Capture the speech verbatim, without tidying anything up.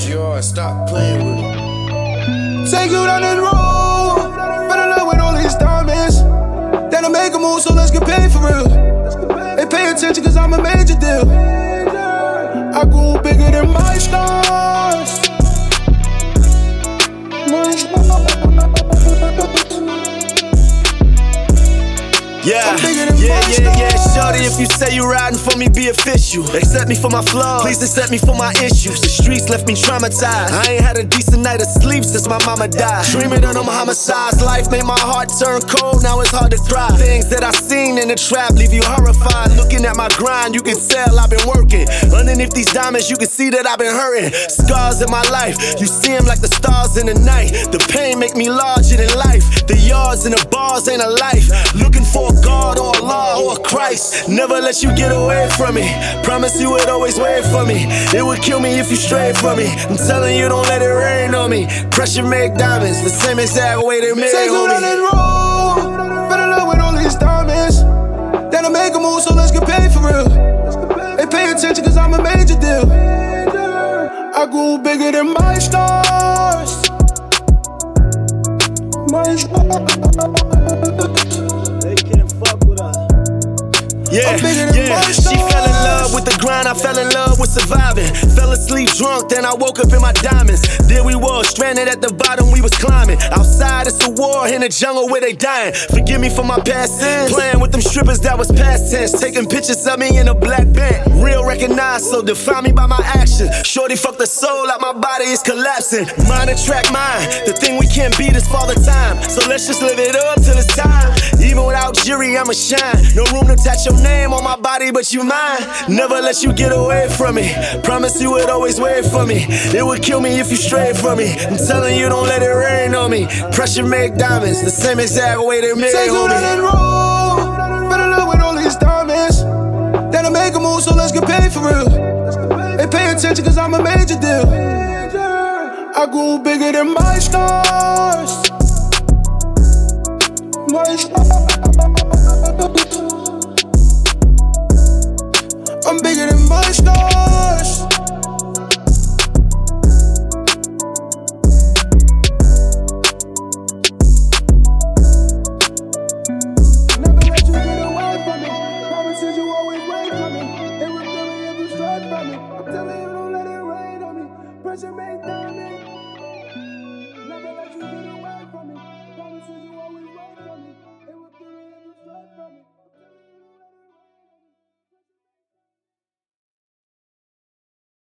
George, stop playing with me. Take you down this road, fell in love with all these diamonds. Then I make a move, so let's get paid for real. They pay attention cause I'm a major deal. I grew bigger than my stars. My stars. Yeah, yeah, yeah, yeah, shorty, if you say you riding for me, be official. Accept me for my flaws, please accept me for my issues. The streets left me traumatized, I ain't had a decent night of sleep since my mama died. Dreaming of them homicides, life made my heart turn cold, now it's hard to cry. Things that I seen in the trap leave you horrified. Looking at my grind, you can tell I've been working. Underneath these diamonds, you can see that I've been hurting. Scars in my life, you see them like the stars in the night. The pain make me larger than life. The yards and the bars ain't a life. Looking for a God or Allah or Christ, never let you get away from me. Promise you would always wait for me. It would kill me if you strayed from me. I'm telling you, don't let it rain on me. Pressure make diamonds, the same exact way they made Take you down this road, fell in love with all these diamonds. Then I make a move, so let's get paid for real. They pay attention cause I'm a major deal. I grew bigger than my stars. My stars. Yeah, yeah, she fell in love with the grind, I fell in love with surviving. Fell asleep drunk, then I woke up in my diamonds. There we was, stranded at the bottom, we was climbing. Outside it's a war, in the jungle where they dying. Forgive me for my past sins, playing with them strippers that was past tense. Taking pictures of me in a black band. Real recognized, so define me by my actions. Shorty fuck the soul out, my body is collapsing. Mind attract mind, the thing we can't beat is father time. So let's just live it up till it's time. Even without jury, I'ma shine. No room to attach your name on my body, but you mine. Never let you get away from me. Promise you would always wait for me. It would kill me if you strayed from me. I'm telling you, don't let it rain on me. Pressure make diamonds, the same exact way they made Take you down this road, fell in love with all these diamonds. Then I make a move, so let's get paid for real. They pay attention cause I'm a major deal. I grew bigger than my stars. My stars. I'm bigger than my stars. Never let you get away from me. Promises you always wait for me. It would kill me if you strayed from me. I'm telling you, don't let it rain on me. Pressure make that.